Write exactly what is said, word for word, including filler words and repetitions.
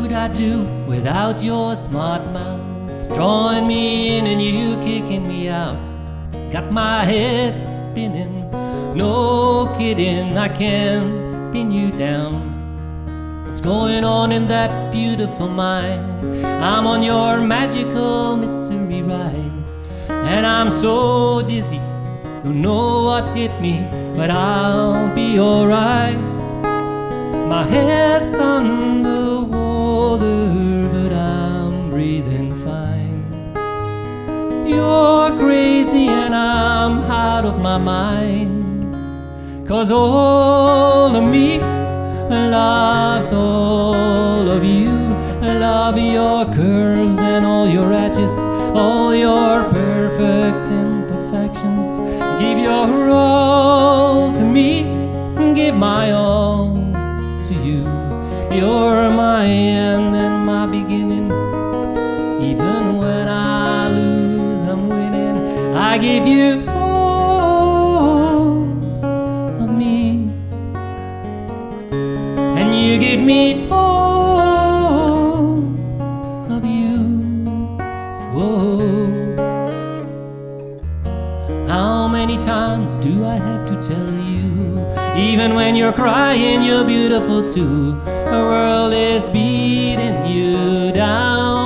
could I do without your smart mouth drawing me in and you kicking me out? Got my head spinning, no kidding, I can't pin you down. What's going on in that beautiful mind? I'm on your magical mystery ride, and I'm so dizzy, don't know what hit me, but I'll be alright. My head's underwater, but I'm breathing fine. You're crazy and I'm out of my mind, 'cause all of me loves all of you. Love your curves and all your edges, all your perfect imperfections. Give your all to me, give my all to you. You're my end and my beginning. Even when I lose, I'm winning. I give you all of me, and you give me all of you. Whoa. How many times do I have to tell you? Even when you're crying, you're beautiful too. The world is beating you down.